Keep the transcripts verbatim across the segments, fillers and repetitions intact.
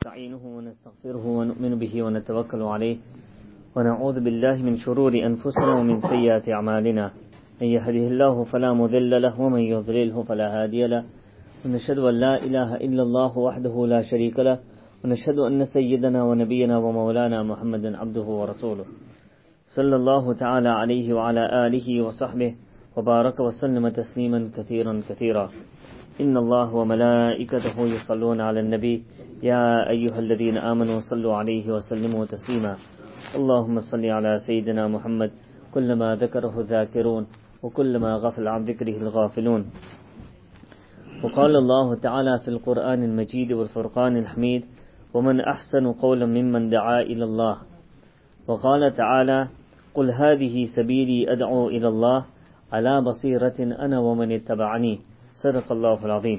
نستعينه ونستغفره ونؤمن به ونتوكل عليه ونعوذ بالله من شرور أنفسنا ومن سيئات أعمالنا من يهده الله فلا مضل له ومن يضلله فلا هادي له ونشهد أن لا إله إلا الله وحده لا شريك له ونشهد أن سيدنا ونبينا ومولانا محمدا عبده ورسوله صلى الله تعالى عليه وعلى آله وصحبه وبارك وسلم تسليما كثيرا كثيرا. إن الله وملائكته يصلون على النبي يا أيها الذين آمنوا صلوا عليه وسلموا تسليما. اللهم صل على سيدنا محمد كلما ذكره الذاكرون وكلما غفل عن ذكره الغافلون. وقال الله تعالى في القرآن المجيد والفرقان الحميد: ومن أحسن قولا ممن دعا إلى الله. وقال تعالى: قل هذه سبيلي أدعو إلى الله على بصيرة أنا ومن اتبعني. صدق الله العظيم.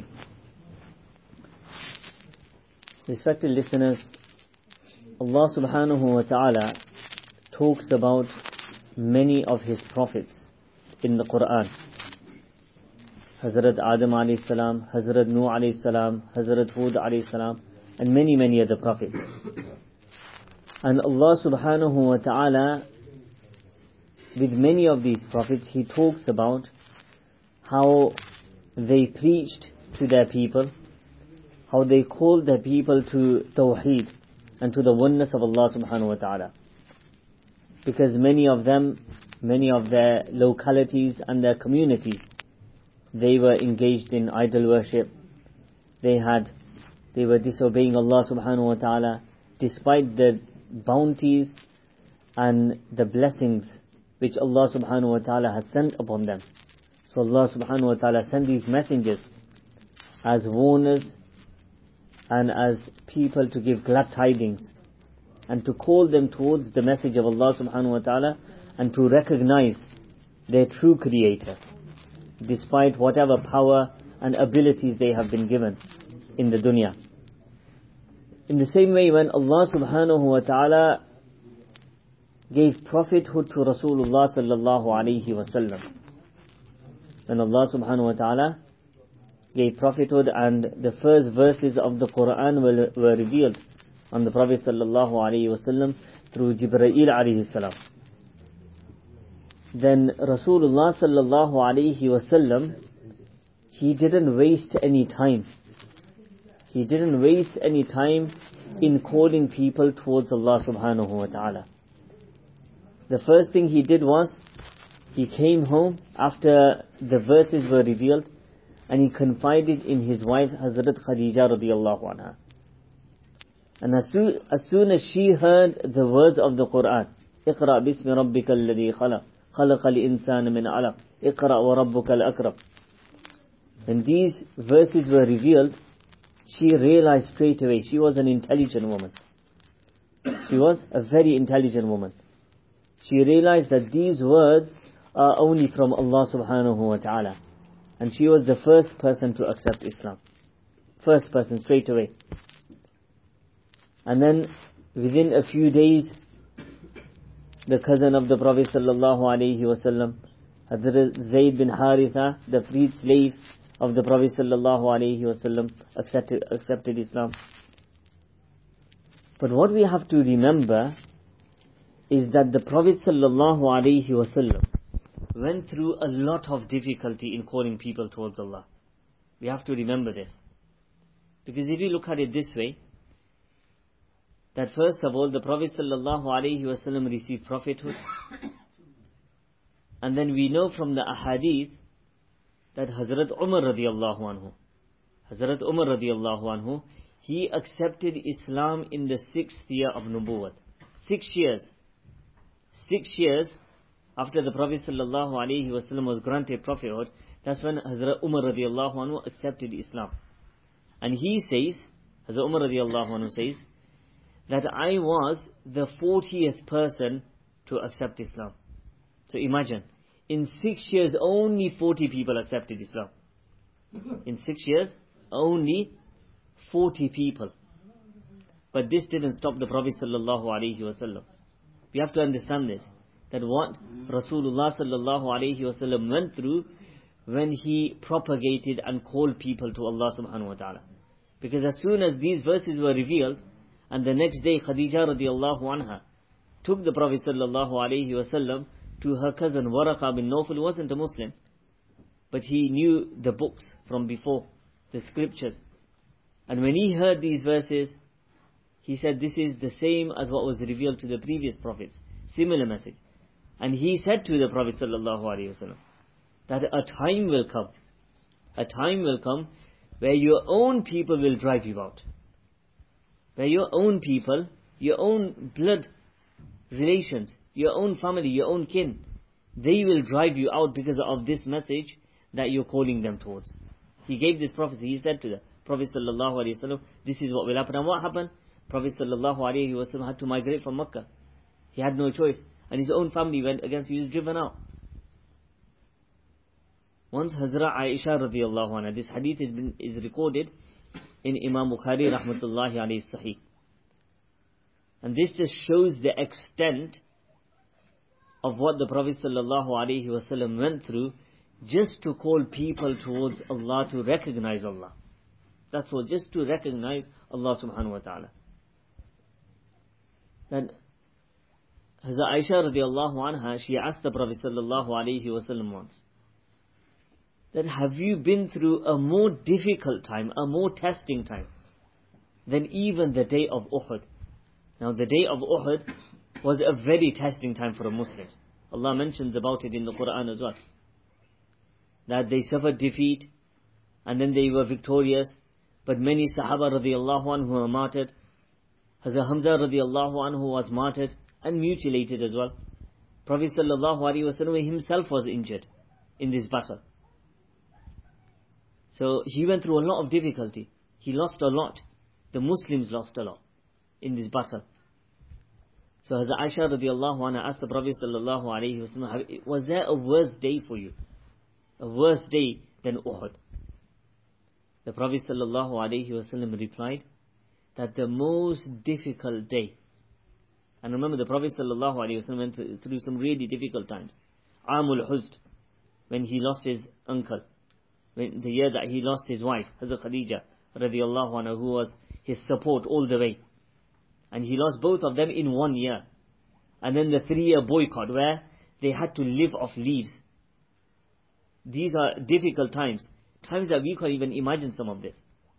Respected listeners, Allah subhanahu wa ta'ala talks about many of His prophets in the Quran. Hazrat Adam alayhi salam, Hazrat Nuh alayhi salam, Hazrat Hud alayhi salam, and many many other prophets. And Allah subhanahu wa ta'ala, with many of these prophets, He talks about how they preached to their people, how they called their people to Tawheed and to the oneness of Allah subhanahu wa ta'ala. Because many of them, many of their localities and their communities, they were engaged in idol worship. They had, they were disobeying Allah subhanahu wa ta'ala despite the bounties and the blessings which Allah subhanahu wa ta'ala has sent upon them. So Allah subhanahu wa ta'ala sent these messengers as warners and as people to give glad tidings and to call them towards the message of Allah subhanahu wa ta'ala and to recognize their true creator despite whatever power and abilities they have been given in the dunya. In the same way, when Allah subhanahu wa ta'ala gave prophethood to Rasulullah sallallahu alayhi wa sallam, when Allah subhanahu wa ta'ala gave prophethood and the first verses of the Quran were, were revealed on the Prophet sallallahu alayhi wa sallam through Jibreel alayhi salam, then Rasulullah sallallahu alayhi wa sallam, he didn't waste any time. He didn't waste any time in calling people towards Allah subhanahu wa ta'ala. The first thing he did was, he came home after the verses were revealed and he confided in his wife Hazrat Khadija radiyallahu anha. And as soon, as soon as she heard the words of the Quran, اقرأ باسم ربك الذي خلق خلق الإنسان من علق اقرأ وربك الأكرم. When these verses were revealed, she realized straight away, she was an intelligent woman. She was a very intelligent woman. She realized that these words are only from Allah subhanahu wa ta'ala. And she was the first person to accept Islam. First person, straight away. And then, within a few days, the cousin of the Prophet sallallahu alayhi wa sallam, Hazrat Zayd bin Haritha, the freed slave of the Prophet sallallahu alayhi wa sallam, accepted, accepted Islam. But what we have to remember is that the Prophet sallallahu alayhi wa sallam went through a lot of difficulty in calling people towards Allah. We have to remember this. Because if you look at it this way, that first of all, the Prophet sallallahu alayhi wa sallam received prophethood. And then we know from the ahadith that Hazrat Umar radiyallahu anhu, Hazrat Umar radiyallahu anhu, he accepted Islam in the sixth year of Nubuwwat. Six years. Six years after the Prophet sallallahu alayhi wa sallam was granted prophethood, that's when Hazrat Umar radiyallahu anhu accepted Islam. And he says, Hazrat Umar radiyallahu anhu says, that I was the fortieth person to accept Islam. So imagine, in six years only forty people accepted Islam. In six years, only forty people. But this didn't stop the Prophet sallallahu alayhi wa sallam. We have to understand this, that what Rasulullah sallallahu alayhi wa sallam went through when he propagated and called people to Allah subhanahu wa ta'ala. Because as soon as these verses were revealed, And the next day, Khadija radiallahu anha took the Prophet sallallahu alaihi wasallam to her cousin Waraqa bin Nawfal, who wasn't a Muslim, but he knew the books from before, the scriptures. And when he heard these verses, he said, this is the same as what was revealed to the previous prophets, similar message. And he said to the Prophet sallallahu alaihi wasallam that a time will come, a time will come where your own people will drive you out. Where your own people, your own blood relations, your own family, your own kin, they will drive you out because of this message that you're calling them towards. He gave this prophecy. He said to the Prophet sallallahu alaihi wasallam, this is what will happen. And what happened? Prophet sallallahu alaihi wasallam had to migrate from Makkah. He had no choice. And his own family went against him. He was driven out. Once Hazrat Aisha radiallahu anha, this hadith is, been, is recorded in Imam Bukhari rahmatullahi alayhi sahih. And this just shows the extent of what the Prophet sallallahu alaihi wasallam went through just to call people towards Allah, to recognize Allah. That's all, just to recognize Allah subhanahu wa ta'ala. Then Hazrat Aisha radiallahu anha, she asked the Prophet sallallahu alaihi wasallam once, that have you been through a more difficult time, a more testing time than even the day of Uhud? Now the day of Uhud was a very testing time for the Muslims. Allah mentions about it in the Quran as well. That they suffered defeat and then they were victorious, but many Sahaba radiallahu anhu were martyred. Hazrat Hamza radiallahu anhu was martyred and mutilated as well. Prophet sallallahu alaihi wasallam himself was injured in this battle. So he went through a lot of difficulty. He lost a lot. The Muslims lost a lot in this battle. So Hazrat Aisha radiallahu anha asked the Prophet sallallahu alaihi wasallam, was there a worse day for you? A worse day than Uhud? The Prophet sallallahu alaihi wasallam replied that the most difficult day, and remember the Prophet sallallahu alaihi wasallam went through some really difficult times. Amul Huzn, when he lost his uncle, when the year that he lost his wife, Hazrat Khadija radiallahu anha, who was his support all the way. And he lost both of them in one year. And then the three-year boycott where they had to live off leaves. These are difficult times. Times that we can't even imagine some of this.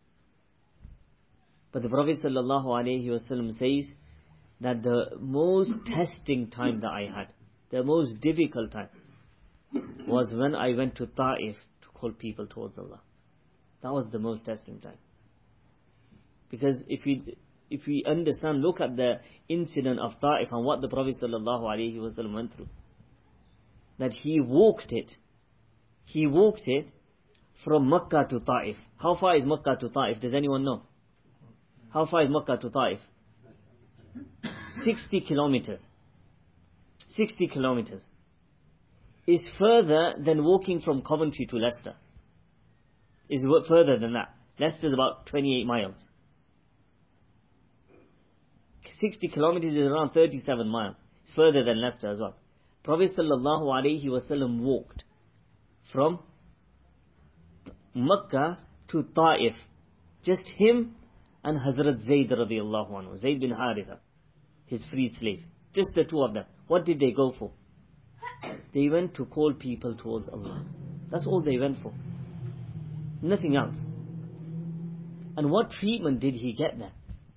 But the Prophet sallallahu alaihi wasallam says that the most testing time that I had, the most difficult time, was when I went to Ta'if to call people towards Allah. That was the most testing time. Because if we if we understand, look at the incident of Ta'if and what the Prophet sallallahu alaihi wasallam went through. That he walked it. He walked it from Makkah to Ta'if. How far is Makkah to Ta'if? Does anyone know? How far is Makkah to Ta'if? sixty kilometers. sixty kilometers. Is further than walking from Coventry to Leicester. Is further than that. Leicester is about twenty-eight miles. sixty kilometers is around thirty-seven miles. It's further than Leicester as well. Prophet sallallahu alaihi wasallam walked from Makkah to Ta'if. Just him and Hazrat Zayd radiallahu anhu. Zayd bin Haritha, his freed slave. Just the two of them. What did they go for? They went to call people towards Allah. That's all they went for. Nothing else. And what treatment did he get there?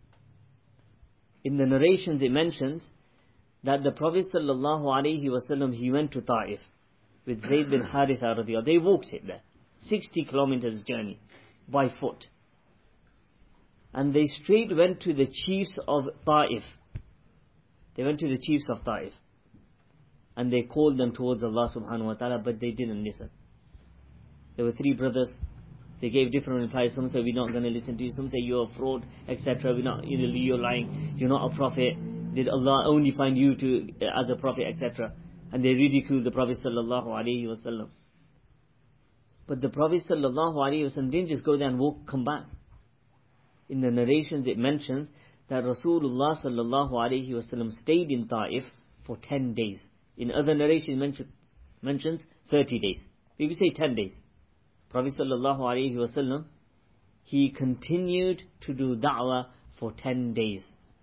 In the narrations it mentions that the Prophet sallallahu alaihi wasallam, he went to Ta'if with Zayd bin Haritha radiallahu. They walked it there. sixty kilometers journey by foot. And they straight went to the chiefs of Ta'if. They went to the chiefs of Ta'if. And they called them towards Allah subhanahu wa ta'ala, but they didn't listen. There were three brothers. They gave different replies. Some said, we're not going to listen to you. Some say, you're a fraud, et cetera. We're not, you're lying. You're not a prophet. Did Allah only find you to as a prophet, et cetera. And they ridiculed the Prophet sallallahu alaihi wasallam. But the Prophet sallallahu alaihi wasallam didn't just go there and walk, come back. In the narrations it mentions that Rasulullah sallallahu alaihi wasallam stayed in Ta'if for ten days. In other narrations mention, mentions thirty days. If you say ten days. Prophet sallallahu alaihi wasallam, he continued to do da'wah for ten days.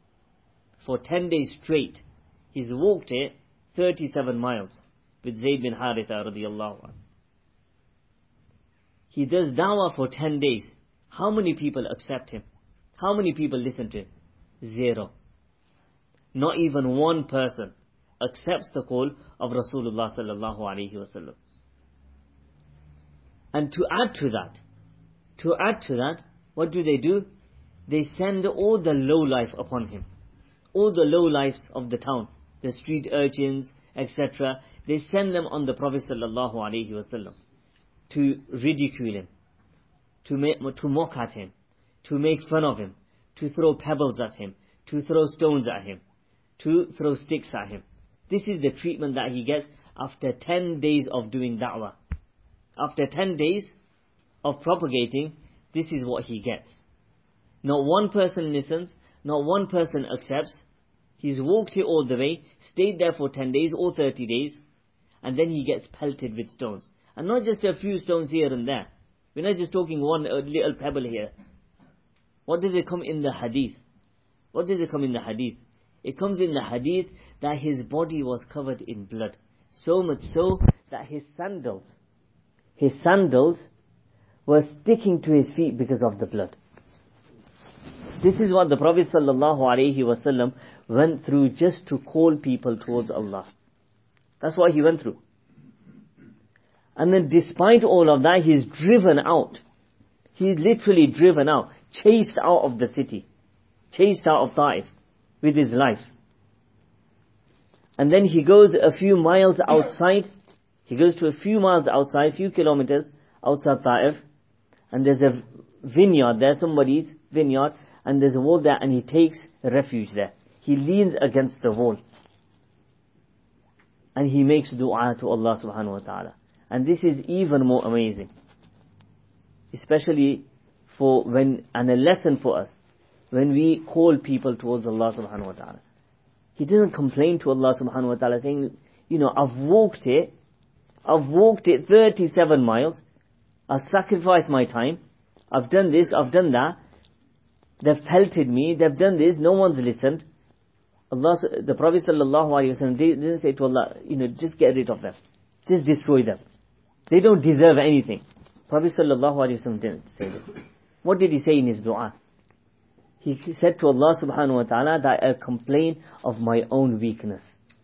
for ten days straight. He's walked it thirty-seven miles with Zayd bin Haritha radiallahu anhu. He does da'wah for ten days. How many people accept him? How many people listen to him? Zero. Not even one person accepts the call of Rasulullah sallallahu alaihi wasallam. And to add to that, to add to that, what do they do? They send all the low life upon him. All the low lives of the town, the street urchins, et cetera. They send them on the Prophet sallallahu alaihi wasallam to ridicule him, to make, to mock at him, to make fun of him, to throw pebbles at him, to throw stones at him, to throw sticks at him. This is the treatment that he gets after ten days of doing da'wah. After ten days of propagating, this is what he gets. Not one person listens, not one person accepts. He's walked it all the way, stayed there for ten days or thirty days, and then he gets pelted with stones. And not just a few stones here and there. We're not just talking one uh, little pebble here. What does it come in the hadith? What does it come in the hadith? It comes in the hadith that his body was covered in blood. So much so that his sandals, his sandals were sticking to his feet because of the blood. This is what the Prophet sallallahu alaihi wasallam went through just to call people towards Allah. That's what he went through. And then despite all of that, he's driven out. He's literally driven out, chased out of the city, chased out of Taif with his life. And then he goes a few miles outside, he goes to a few miles outside, a few kilometers outside Taif, and there's a vineyard there, somebody's vineyard, and there's a wall there, and he takes refuge there. He leans against the wall. And he makes dua to Allah subhanahu wa ta'ala. And this is even more amazing. Especially for when, and a lesson for us, when we call people towards Allah subhanahu wa ta'ala. He didn't complain to Allah subhanahu wa ta'ala saying, you know, I've walked it, I've walked it thirty-seven miles, I've sacrificed my time, I've done this, I've done that, they've pelted me, they've done this, no one's listened. Allah, the Prophet sallallahu alaihi wasallam didn't say to Allah, you know, just get rid of them, just destroy them. They don't deserve anything. Prophet sallallahu alaihi wasallam didn't say this. What did he say in his dua? He said to Allah subhanahu wa ta'ala that I complain of my own weakness.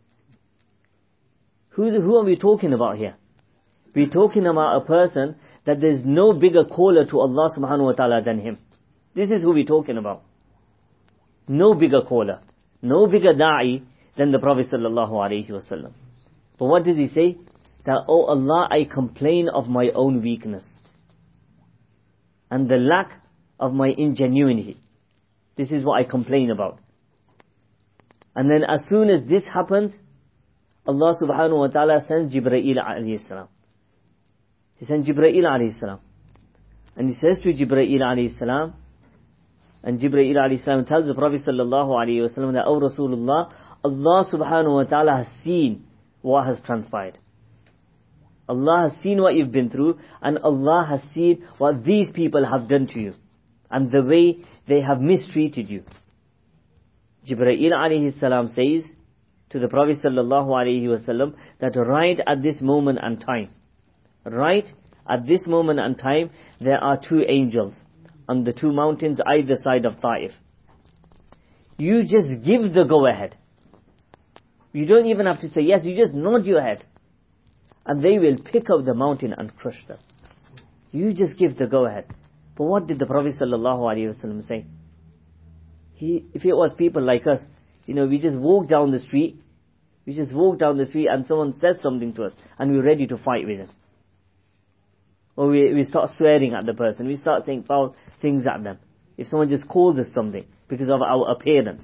Who's, who are we talking about here? We're talking about a person that there's no bigger caller to Allah subhanahu wa ta'ala than him. This is who we're talking about. No bigger caller, no bigger da'i than the Prophet sallallahu alaihi wasallam. But what does he say? That, oh Allah, I complain of my own weakness and the lack of my ingenuity. This is what I complain about. And then as soon as this happens, Allah subhanahu wa ta'ala sends Jibreel alayhi salam. He sends Jibreel alayhi salam. And he says to Jibreel alayhi salam, and Jibreel alayhi salam tells the Prophet sallallahu alayhi wa sallam that, oh Rasulullah, Allah subhanahu wa ta'ala has seen what has transpired. Allah has seen what you've been through, and Allah has seen what these people have done to you, and the way they have mistreated you. Jibreel alayhi salam says to the Prophet sallallahu alayhi wasallam that right at this moment and time, right at this moment and time, there are two angels on the two mountains either side of Taif. You just give the go ahead. You don't even have to say yes, you just nod your head. And they will pick up the mountain and crush them. You just give the go ahead. But what did the Prophet sallallahu alaihi wasallam say? He, if it was people like us, you know, we just walk down the street, we just walk down the street and someone says something to us and we're ready to fight with them. Or we, we start swearing at the person, we start saying foul things at them. If someone just calls us something because of our appearance.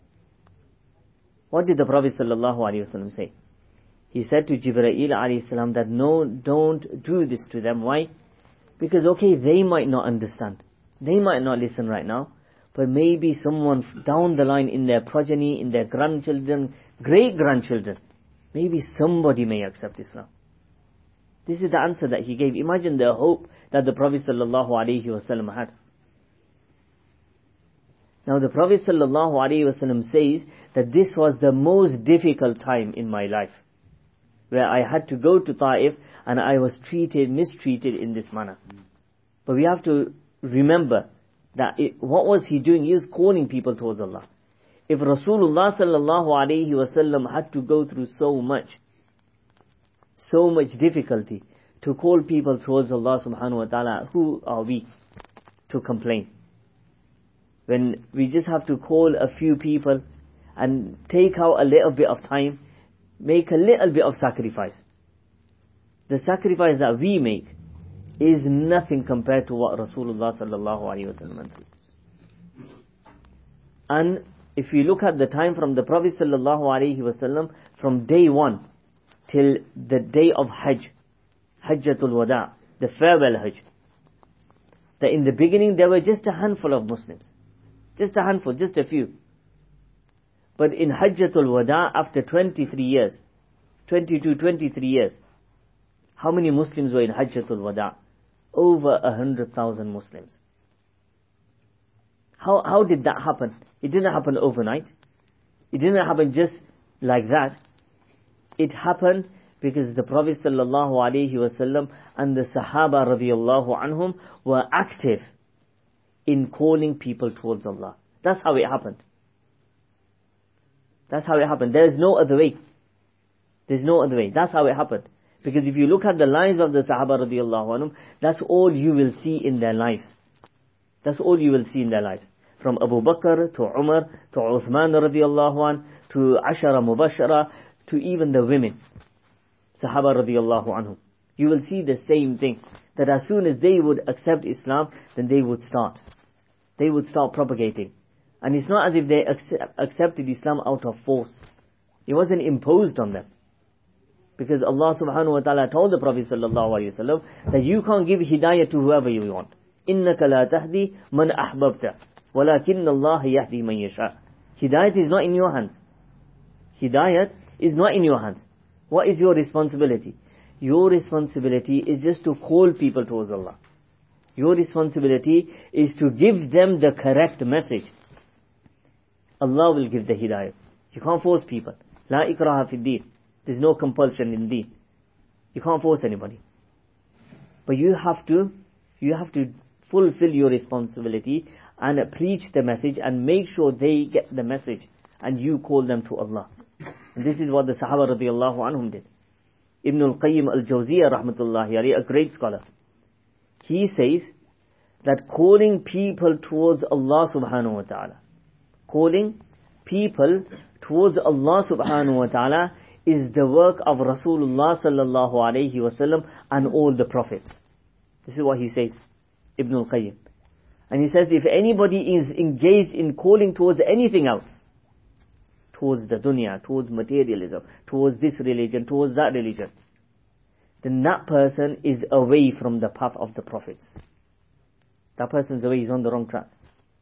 What did the Prophet sallallahu alaihi wasallam say? He said to Jibreel alayhi salam that no, don't do this to them. Why? Because okay, they might not understand. They might not listen right now. But maybe someone down the line in their progeny, in their grandchildren, great-grandchildren, maybe somebody may accept Islam. This is the answer that he gave. Imagine the hope that the Prophet sallallahu alaihi wasallam had. Now the Prophet sallallahu alaihi wasallam says that this was the most difficult time in my life, where I had to go to Taif and I was treated, mistreated in this manner. But we have to remember that it, what was he doing? He was calling people towards Allah. If Rasulullah sallallahu alaihi wasallam had to go through so much, so much difficulty to call people towards Allah subhanahu wa ta'ala, who are we to complain? When we just have to call a few people and take out a little bit of time, make a little bit of sacrifice. The sacrifice that we make is nothing compared to what Rasulullah sallallahu alaihi wasallam did. And if you look at the time from the Prophet sallallahu alaihi wasallam, from day one till the day of Hajj, Hajjatul Wada, the farewell Hajj, that in the beginning there were just a handful of Muslims. Just a handful, just a few. But in Hajjatul Wada, after twenty-three years, twenty-two, twenty-three years, how many Muslims were in Hajjatul Wada? Over a hundred thousand Muslims. How, how did that happen? It didn't happen overnight. It didn't happen just like that. It happened because the Prophet sallallahu alaihi wasallam and the Sahaba radiyallahu anhum were active in calling people towards Allah. That's how it happened. That's how it happened. There is no other way. There's no other way. That's how it happened. Because if you look at the lives of the Sahaba radiyallahu anhum, that's all you will see in their lives. That's all you will see in their lives. From Abu Bakr to Umar to Uthman radiyallahu an, to Ashara Mubashara, to even the women, Sahaba radiyallahu anhum. You will see the same thing. That as soon as they would accept Islam, then they would start. They would start propagating. And it's not as if they accept, accepted Islam out of force. It wasn't imposed on them. Because Allah subhanahu wa ta'ala told the Prophet sallallahu alayhi wa sallam that you can't give hidayah to whoever you want. إِنَّكَ لَا تَهْدِي مَنْ أَحْبَبْتَ وَلَكِنَّ اللَّهَ يَهْدِي مَنْ يَشَاءُ. Hidayat is not in your hands. Hidayat is not in your hands. What is your responsibility? Your responsibility is just to call people towards Allah. Your responsibility is to give them the correct message. Allah will give the hidayah. You can't force people. La ikraha fi deen. There's no compulsion in deen. You can't force anybody. But you have to, you have to fulfill your responsibility and preach the message and make sure they get the message and you call them to Allah. And this is what the Sahaba radiyallahu anhum did. Ibn al-Qayyim al-Jawziyah rahmatullahi alayhi, a great scholar, he says that calling people towards Allah subhanahu wa ta'ala, calling people towards Allah subhanahu wa ta'ala is the work of Rasulullah sallallahu alayhi wasallam and all the prophets. This is what he says, Ibn al-Qayyim. And he says if anybody is engaged in calling towards anything else, towards the dunya, towards materialism, towards this religion, towards that religion, then that person is away from the path of the prophets. That person's away, he's on the wrong track.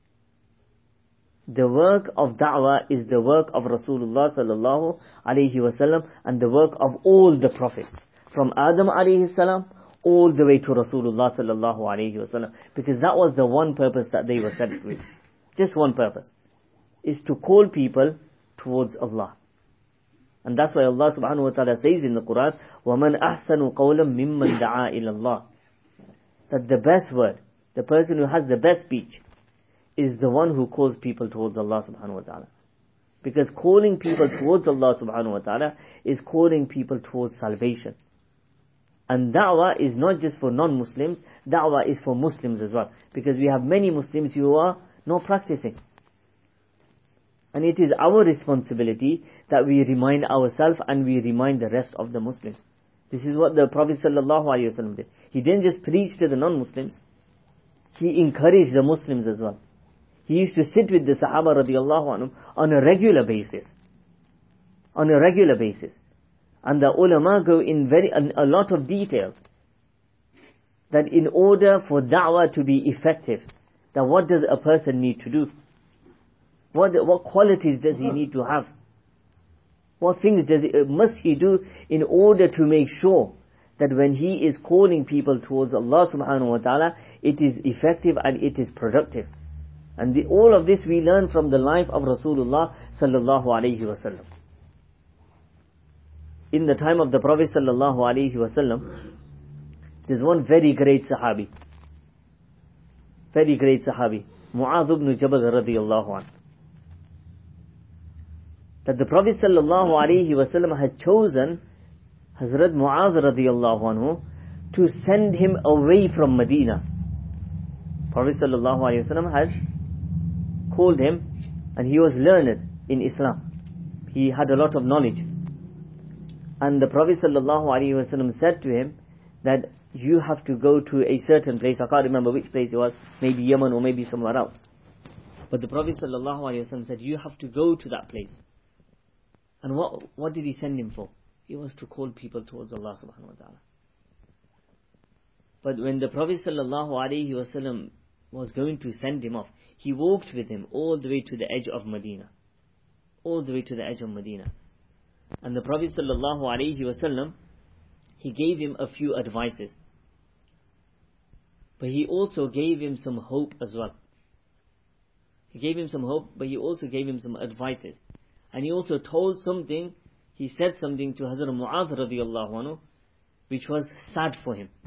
The work of da'wah is the work of Rasulullah sallallahu alayhi wasallam and the work of all the prophets. From Adam alayhi salam all the way to Rasulullah sallallahu alayhi wasallam. Because that was the one purpose that they were sent with. Just one purpose. Is to call people towards Allah. And that's why Allah subhanahu wa ta'ala says in the Quran, وَمَنْ أَحْسَنُ قَوْلًا مِمَّنْ دَعَا إِلَى اللَّهِ. That the best word, the person who has the best speech, is the one who calls people towards Allah subhanahu wa ta'ala. Because calling people towards Allah subhanahu wa ta'ala is calling people towards salvation. And da'wah is not just for non-Muslims, da'wah is for Muslims as well. Because we have many Muslims who are not practicing. And it is our responsibility that we remind ourselves and we remind the rest of the Muslims. This is what the Prophet sallallahu alaihi wasallam did. He didn't just preach to the non-Muslims. He encouraged the Muslims as well. He used to sit with the Sahaba radiallahu anhum on a regular basis. On a regular basis. And the ulama go in very a, a lot of detail. That in order for da'wah to be effective, that what does a person need to do? What, what qualities does he need to have? What things does he, must he do in order to make sure that when he is calling people towards Allah subhanahu wa ta'ala, it is effective and it is productive? And the, all of this we learn from the life of Rasulullah sallallahu alaihi wasallam. In the time of the Prophet sallallahu alaihi wasallam, there's one very great Sahabi, very great Sahabi, Mu'adh ibn Jabal radiyallahu anhu. That the Prophet sallallahu alaihi wasallam had chosen Hazrat Mu'adh radiyallahu anhu to send him away from Medina. Prophet sallallahu alaihi wasallam had called him, and he was learned in Islam. He had a lot of knowledge. And the Prophet sallallahu alaihi wasallam said to him that you have to go to a certain place. I can't remember which place it was, maybe Yemen or maybe somewhere else. But the Prophet sallallahu alaihi wasallam said, you have to go to that place. And what what did he send him for? It was to call people towards Allah subhanahu wa ta'ala. But when the Prophet sallallahu alaihi wasallam was going to send him off, he walked with him all the way to the edge of Medina. All the way to the edge of Medina. And the Prophet sallallahu alaihi wasallam, he gave him a few advices. But he also gave him some hope as well. He gave him some hope, but he also gave him some advices. And he also told something, he said something to Hazrat Mu'adh radiyallahu anhu, which was sad for him.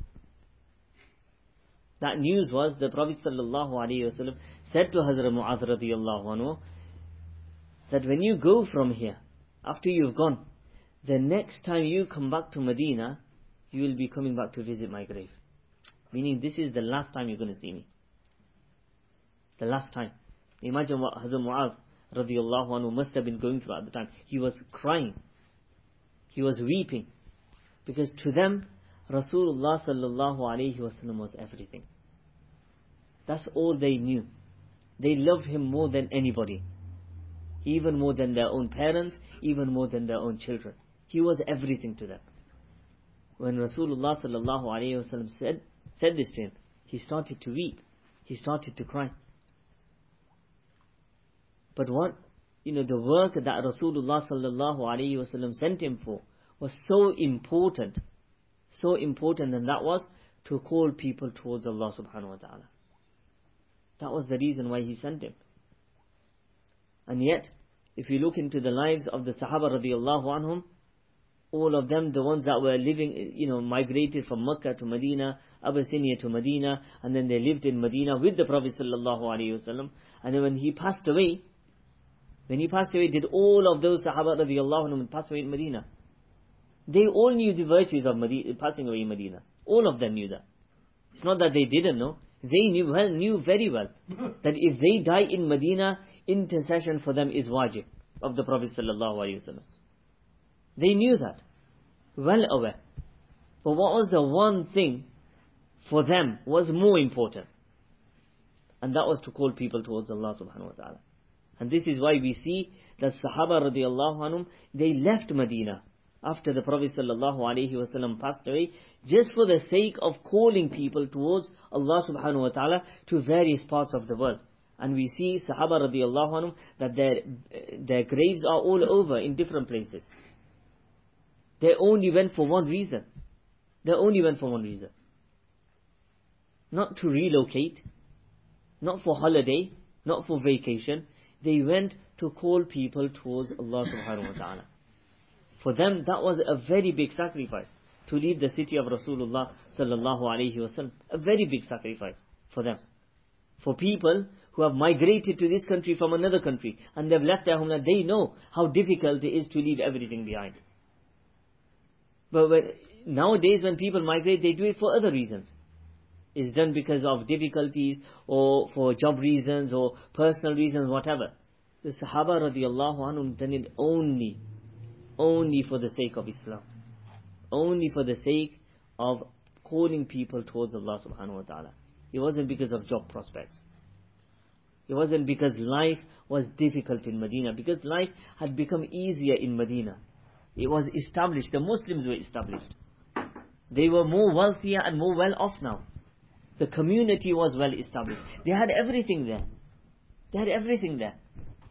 That news was, the Prophet sallallahu alaihi wasallam said to Hazrat Mu'adh radiyallahu anhu, that when you go from here, after you've gone, the next time you come back to Medina, you will be coming back to visit my grave. Meaning, this is the last time you're going to see me. The last time. Imagine what Hazrat Mu'adh radiyallahu anhu must have been going through at the time. He was crying. He was weeping. Because to them, Rasulullah sallallahu alaihi wasallam was everything. That's all they knew. They loved him more than anybody. Even more than their own parents, even more than their own children. He was everything to them. When Rasulullah sallallahu alaihi wasallam said, said this to him, he started to weep. He started to cry. But what, you know, the work that Rasulullah sallallahu alaihi wasallam sent him for was so important. So important, and that was to call people towards Allah subhanahu wa ta'ala. That was the reason why he sent him. And yet, if you look into the lives of the Sahaba radiyallahu anhum, all of them, the ones that were living, you know, migrated from Mecca to Medina, Abyssinia to Medina, and then they lived in Medina with the Prophet sallallahu alaihi wasallam. And then when he passed away, when he passed away, did all of those Sahaba radiyallahu anhum pass away in Medina? They all knew the virtues of Medina, passing away in Medina. All of them knew that. It's not that they didn't know. They knew well, knew very well that if they die in Medina, intercession for them is wajib of the Prophet sallallahu alaihi wasallam. They knew that, well aware. But what was the one thing for them was more important? And that was to call people towards Allah subhanahu wa ta'ala. And this is why we see that Sahaba radiyallahu anhum, they left Medina after the Prophet sallallahu alaihi wasallam passed away, just for the sake of calling people towards Allah subhanahu wa ta'ala to various parts of the world. And we see Sahaba radiyallahu anhum that their, their graves are all over in different places. They only went for one reason. They only went for one reason. Not to relocate, not for holiday, not for vacation. They went to call people towards Allah subhanahu wa ta'ala. For them, that was a very big sacrifice, to leave the city of Rasulullah sallallahu alaihi wasallam. A very big sacrifice for them. For people who have migrated to this country from another country, and they've left their homeland, they know how difficult it is to leave everything behind. But when, nowadays when people migrate, they do it for other reasons. It's done because of difficulties, or for job reasons, or personal reasons, whatever. The Sahaba radiallahu anhum done it only, only for the sake of Islam. Only for the sake of calling people towards Allah subhanahu wa ta'ala. It wasn't because of job prospects. It wasn't because life was difficult in Medina, because life had become easier in Medina. It was established, the Muslims were established. They were more wealthier and more well off now. The community was well established. They had everything there. They had everything there.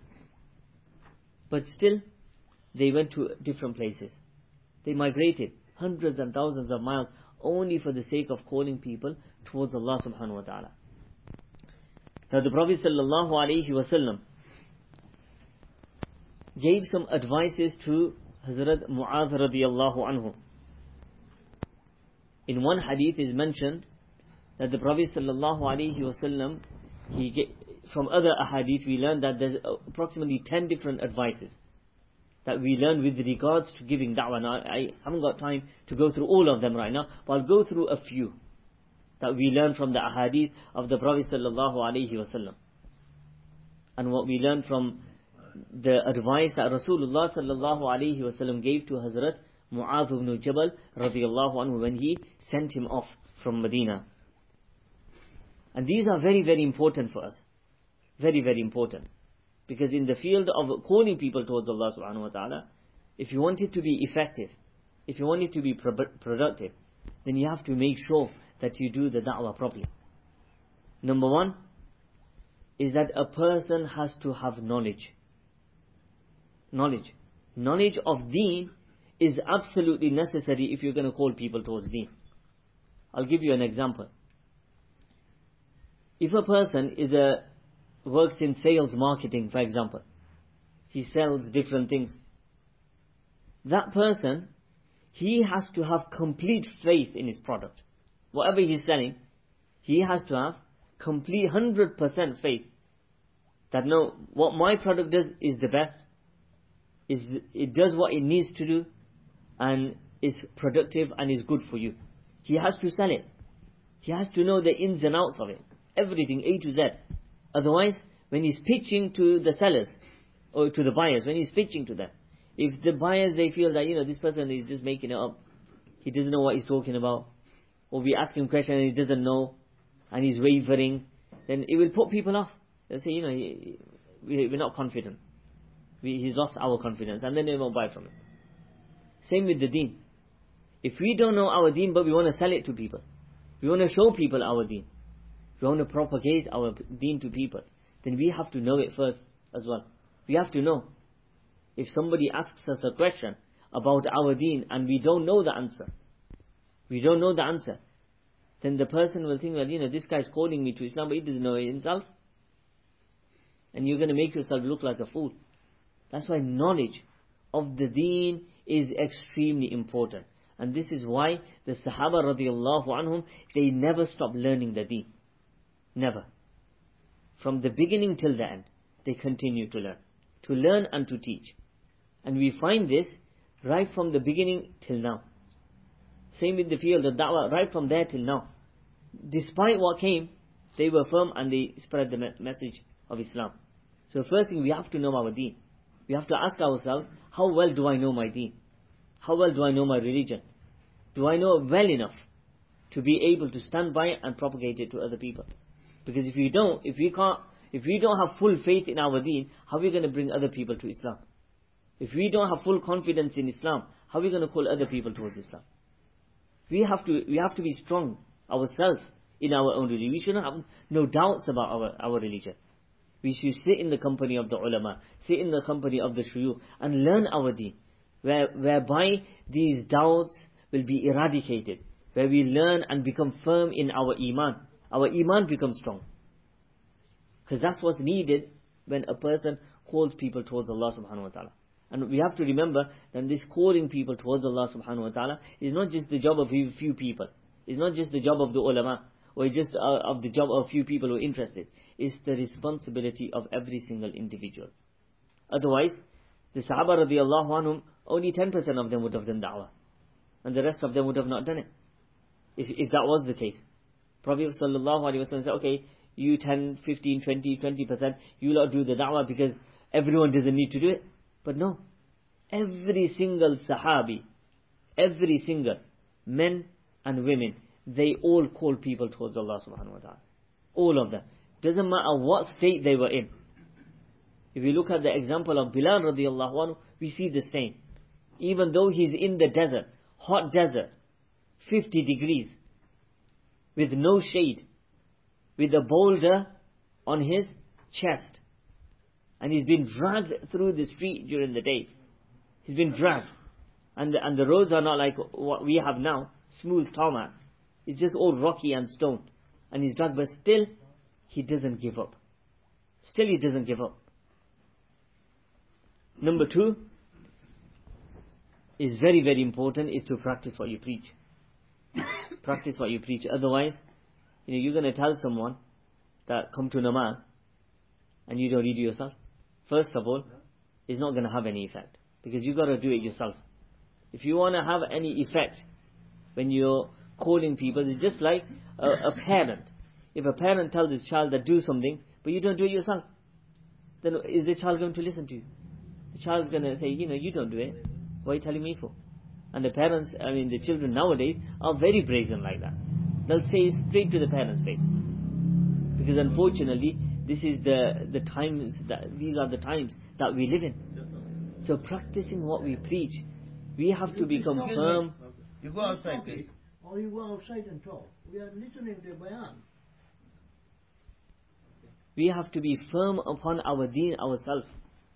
But still, they went to different places. They migrated hundreds and thousands of miles only for the sake of calling people towards Allah subhanahu wa ta'ala. Now the Prophet sallallahu alaihi wasallam gave some advices to Hazrat Mu'adh radiyallahu anhu. In one hadith is mentioned that the Prophet sallallahu alaihi wasallam, he gave, from other ahadith we learned that there's approximately ten different advices that we learn with regards to giving da'wah. Now I haven't got time to go through all of them right now, but I'll go through a few that we learn from the ahadith of the Prophet sallallahu alaihi wasallam, and what we learn from the advice that Rasulullah sallallahu alaihi wasallam gave to Hazrat Mu'adh ibn Jabal radiyallahu anhu when he sent him off from Medina. And these are very, very important for us. Very, very important. Because in the field of calling people towards Allah subhanahu wa ta'ala, if you want it to be effective, if you want it to be pro- productive, then you have to make sure that you do the da'wah properly. Number one is that a person has to have knowledge. Knowledge. Knowledge of deen is absolutely necessary if you're going to call people towards deen. I'll give you an example. If a person is a works in sales marketing, for example, he sells different things. That person, he has to have complete faith in his product. Whatever he's selling, he has to have complete one hundred percent faith that no, what my product does is the best, is it does what it needs to do, and is productive and is good for you. He has to sell it. He has to know the ins and outs of it. Everything, A to Z. Otherwise, when he's pitching to the sellers, or to the buyers, when he's pitching to them, if the buyers, they feel that, you know, this person is just making it up, he doesn't know what he's talking about, or we ask him a question and he doesn't know, and he's wavering, then it will put people off. They'll say, you know, he, we, we're not confident. We, he's lost our confidence, and then they won't buy from him. Same with the deen. If we don't know our deen, but we want to sell it to people, we want to show people our deen, we want to propagate our deen to people, then we have to know it first as well. We have to know. If somebody asks us a question about our deen and we don't know the answer, we don't know the answer, then the person will think, well, you know, this guy's calling me to Islam, but he doesn't know it himself. And you're going to make yourself look like a fool. That's why knowledge of the deen is extremely important. And this is why the Sahaba radiallahu anhum, they never stopped learning the deen. Never. From the beginning till the end, they continue to learn. To learn and to teach. And we find this right from the beginning till now. Same in the field of da'wah, right from there till now. Despite what came, they were firm and they spread the me- message of Islam. So first thing, we have to know our deen. We have to ask ourselves, how well do I know my deen? How well do I know my religion? Do I know it well enough to be able to stand by it and propagate it to other people? Because if we don't, if we can't, if we don't have full faith in our deen, how are we going to bring other people to Islam? If we don't have full confidence in Islam, how are we going to call other people towards Islam? We have to, we have to be strong ourselves in our own religion. We shouldn't have no doubts about our, our religion. We should sit in the company of the ulama, sit in the company of the shuyukh, and learn our deen, where, whereby these doubts will be eradicated, where we learn and become firm in our iman. Our iman becomes strong. Because that's what's needed when a person calls people towards Allah subhanahu wa ta'ala. And we have to remember that this calling people towards Allah subhanahu wa ta'ala is not just the job of a few people. It's not just the job of the ulama, or it's just uh, of the job of a few people who are interested. It's the responsibility of every single individual. Otherwise, the Sahaba radiallahu anhum, only ten percent of them would have done da'wah. And the rest of them would have not done it. If, if that was the case. Prophet sallallahu alaihi wasallam said, okay, you ten, fifteen, twenty, twenty percent, you lot do the da'wah because everyone doesn't need to do it. But no, every single Sahabi, every single men and women, they all call people towards Allah subhanahu wa ta'ala. All of them. Doesn't matter what state they were in. If you look at the example of Bilal radiallahu anhu, we see the same. Even though he's in the desert, hot desert, fifty degrees, with no shade, with a boulder on his chest, and he's been dragged through the street during the day. He's been dragged. And the, and the roads are not like what we have now, smooth tarmac. It's just all rocky and stone. And he's dragged, but still, he doesn't give up. Still he doesn't give up. Number two is very, very important, is to practice what you preach. Practice what you preach. Otherwise, you know, you're going to tell someone that come to namaz and you don't read it yourself. First of all, it's not going to have any effect, because you got to do it yourself. If you want to have any effect when you're calling people, it's just like a, a parent. If a parent tells his child that do something, but you don't do it yourself, then is the child going to listen to you? The child's going to say, you know, you don't do it. What are you telling me for? And the parents, I mean the children nowadays are very brazen like that. They'll say straight to the parents' face. Because unfortunately, this is the, the times, that these are the times that we live in. So practicing what we preach, we have to become firm. You go outside, please. Or you go outside and talk. We are listening to Bayan. We have to be firm upon our deen ourselves.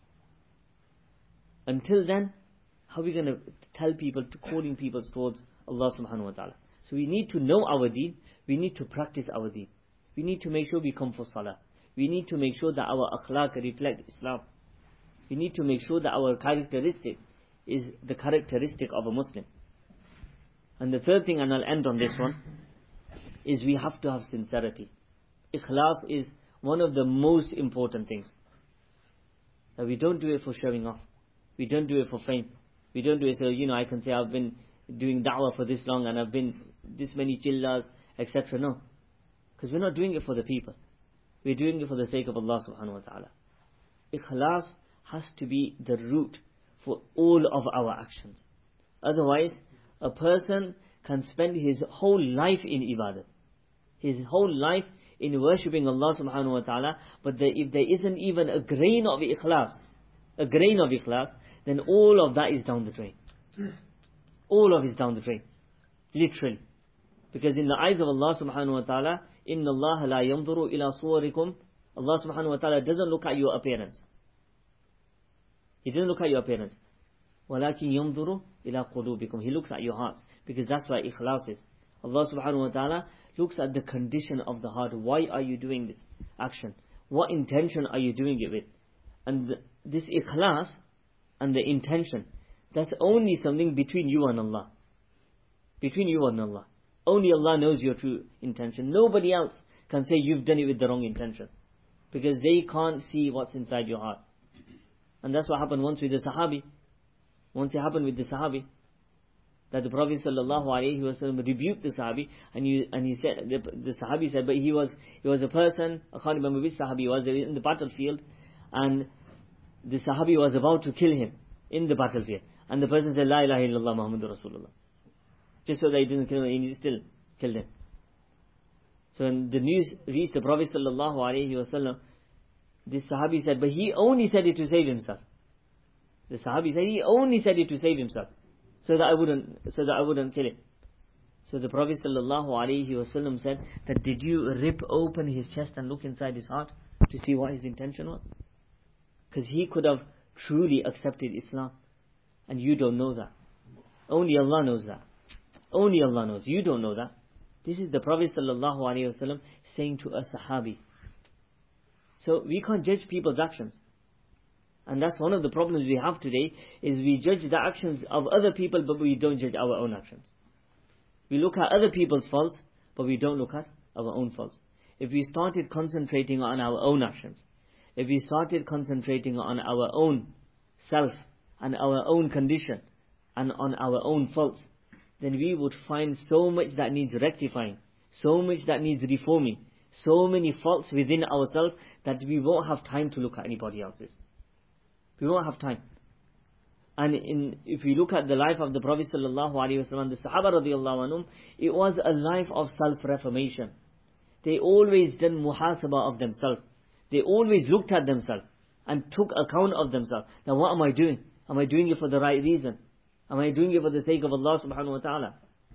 Until then, how are we going to tell people, to calling people towards Allah subhanahu wa ta'ala? So we need to know our deen, we need to practice our deen. We need to make sure we come for salah. We need to make sure that our akhlaq reflect Islam. We need to make sure that our characteristic is the characteristic of a Muslim. And the third thing, and I'll end on this one, is we have to have sincerity. Ikhlas is one of the most important things. That we don't do it for showing off. We don't do it for fame. We don't do it so, you know, I can say I've been doing da'wah for this long and I've been this many chillas, et cetera. No. Because we're not doing it for the people. We're doing it for the sake of Allah subhanahu wa ta'ala. Ikhlas has to be the root for all of our actions. Otherwise, a person can spend his whole life in ibadah. His whole life in worshipping Allah subhanahu wa ta'ala, but the, if there isn't even a grain of ikhlas, a grain of ikhlas, then all of that is down the drain. All of it is down the drain. Literally. Because in the eyes of Allah subhanahu wa ta'ala, إِنَّ اللَّهَ لَا يَنْظُرُ إِلَى صُوَرِكُمْ, Allah subhanahu wa ta'ala doesn't look at your appearance. He doesn't look at your appearance. وَلَكِنْ يَنْظُرُ إِلَى قُلُوبِكُمْ. He looks at your hearts. Because that's why ikhlas is. Allah subhanahu wa ta'ala looks at the condition of the heart. Why are you doing this action? What intention are you doing it with? And the, this ikhlas and the intention, that's only something between you and Allah. Between you and Allah. Only Allah knows your true intention. Nobody else can say you've done it with the wrong intention. Because they can't see what's inside your heart. And that's what happened once with the Sahabi. Once it happened with the Sahabi, that the Prophet sallallahu alaihi wasallam rebuked the Sahabi, and he and he said, the, the Sahabi said, but he was he was a person, I can't remember which Sahabi was, they were in the battlefield, and the Sahabi was about to kill him in the battlefield, and the person said, La ilaha illallah Muhammadur Rasulullah, just so that he didn't kill him, and he still killed him. So when the news reached the Prophet sallallahu alaihi wasallam, this Sahabi said, but he only said it to save himself. The Sahabi said he only said it to save himself, so that I wouldn't, so that I wouldn't kill him. So the Prophet sallallahu alaihi wasallam said that, did you rip open his chest and look inside his heart to see what his intention was? Because he could have truly accepted Islam, and you don't know that. Only Allah knows that. Only Allah knows. You don't know that. This is the Prophet sallallahu alaihi wasallam saying to a Sahabi. So we can't judge people's actions. And that's one of the problems we have today, is we judge the actions of other people, but we don't judge our own actions. We look at other people's faults, but we don't look at our own faults. If we started concentrating on our own actions, if we started concentrating on our own self, and our own condition, and on our own faults, then we would find so much that needs rectifying, so much that needs reforming, so many faults within ourselves, that we won't have time to look at anybody else's. We won't have time. And in, if we look at the life of the Prophet sallallahu alaihi wasallam, the Sahaba radiallahu anhum, it was a life of self-reformation. They always done muhasabah of themselves. They always looked at themselves and took account of themselves. Now what am I doing? Am I doing it for the right reason? Am I doing it for the sake of Allah subhanahu wa ta'ala?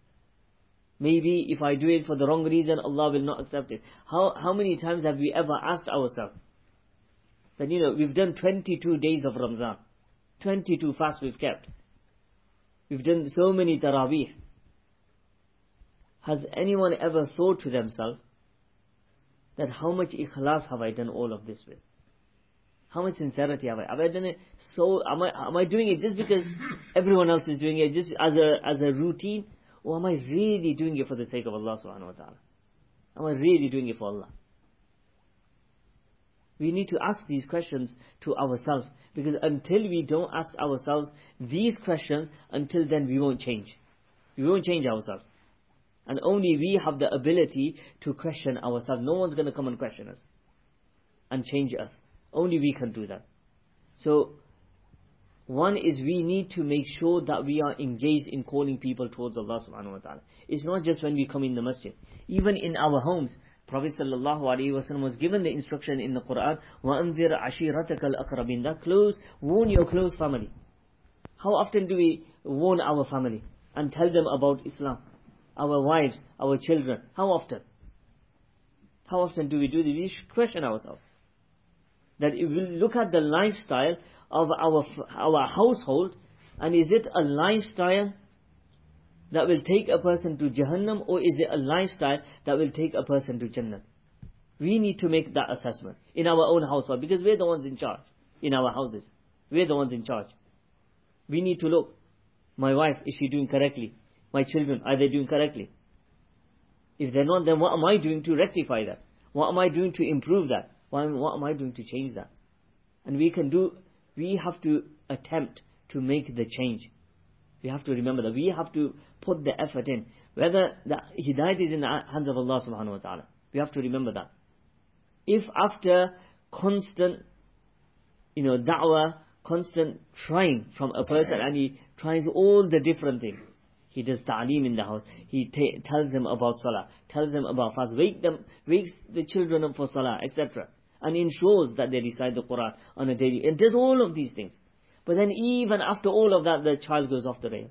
Maybe if I do it for the wrong reason, Allah will not accept it. How, how many times have we ever asked ourselves, that, you know, we've done twenty-two days of Ramzan. twenty-two fasts we've kept. We've done so many Taraweeh. Has anyone ever thought to themselves that how much ikhlas have I done all of this with? How much sincerity have I? Have I done it so, am I, am I doing it just because everyone else is doing it, just as a, as a routine? Or am I really doing it for the sake of Allah subhanahu wa ta'ala? Am I really doing it for Allah? We need to ask these questions to ourselves, because until we don't ask ourselves these questions, until then we won't change. We won't change ourselves. And only we have the ability to question ourselves. No one's going to come and question us and change us. Only we can do that. So, one is we need to make sure that we are engaged in calling people towards Allah subhanahu wa ta'ala. It's not just when we come in the masjid. Even in our homes, Prophet sallallahu alaihi wasallam was given the instruction in the Quran, وَأَنذِرْ عَشِيرَتَكَ الْأَقْرَبِينَ, that close, warn your close family. How often do we warn our family and tell them about Islam? Our wives, our children, how often? How often do we do this? We should question ourselves. That if we look at the lifestyle of our our household, and is it a lifestyle that will take a person to Jahannam, or is it a lifestyle that will take a person to Jannah? We need to make that assessment in our own household, because we're the ones in charge in our houses. We're the ones in charge. We need to look. My wife, is she doing correctly? My children, are they doing correctly? If they're not, then what am I doing to rectify that? What am I doing to improve that? What am, what am I doing to change that? And we can do, we have to attempt to make the change. We have to remember that. We have to put the effort in. Whether the hidayat is in the hands of Allah subhanahu wa ta'ala. We have to remember that. If after constant, you know, da'wah, constant trying from a person, and he tries all the different things. He does ta'aleem in the house. He t- tells them about salah, tells them about fast, wake them, wakes the children up for salah, et cetera. And ensures that they recite the Quran on a daily. It does all of these things. But then even after all of that, the child goes off the rails.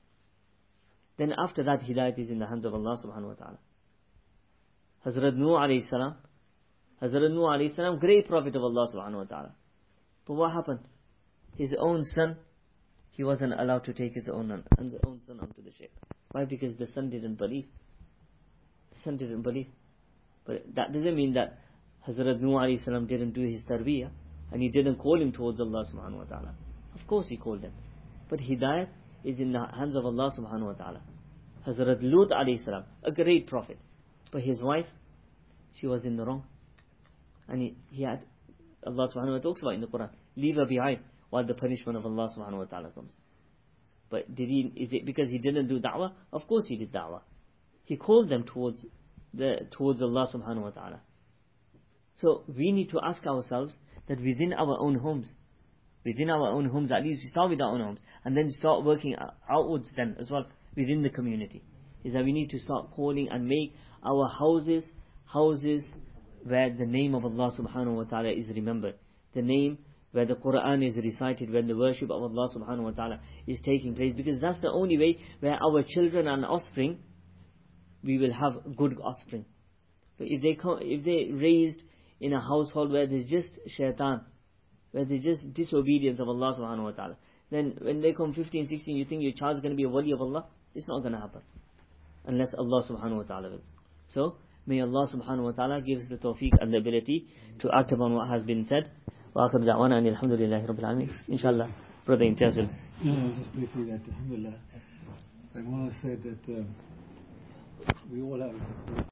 Then after that, hidayat is in the hands of Allah subhanahu wa ta'ala. Hazrat Nuh alayhi salam, Hazrat Nuh alayhi salam, great prophet of Allah subhanahu wa ta'ala. But what happened? His own son, he wasn't allowed to take his own, his own son onto the ship. Why? Because the son didn't believe. The son didn't believe. But that doesn't mean that Hazrat Nuh alayhi salam didn't do his tarbiyah, and he didn't call him towards Allah subhanahu wa ta'ala. Of course he called him. But hidayat is in the hands of Allah subhanahu wa ta'ala. Hazrat Lut alayhi salam, a great prophet. But his wife, she was in the wrong. And he, he had, Allah subhanahu wa ta'ala talks about in the Quran, leave her behind while the punishment of Allah subhanahu wa ta'ala comes. But did he, is it because he didn't do da'wah? Of course he did da'wah. He called them towards the, towards Allah subhanahu wa ta'ala. So we need to ask ourselves that within our own homes, within our own homes, at least we start with our own homes, and then start working outwards then as well within the community, is that we need to start calling and make our houses, houses where the name of Allah subhanahu wa ta'ala is remembered. The name where the Quran is recited, where the worship of Allah subhanahu wa ta'ala is taking place, because that's the only way where our children and offspring, we will have good offspring. But if they come, if they raised in a household where there's just shaitan, where there's just disobedience of Allah subhanahu wa ta'ala, then when they come fifteen, sixteen, you think your child's going to be a wali of Allah? It's not going to happen. Unless Allah subhanahu wa ta'ala wills. So, may Allah subhanahu wa ta'ala give us the tawfiq and the ability to act upon what has been said. Wa akhir da'wana anil hamdulillahi rabbil alameen. Inshallah, Brother Imtiaz will. No, just briefly that, alhamdulillah. I want to say that um, we all have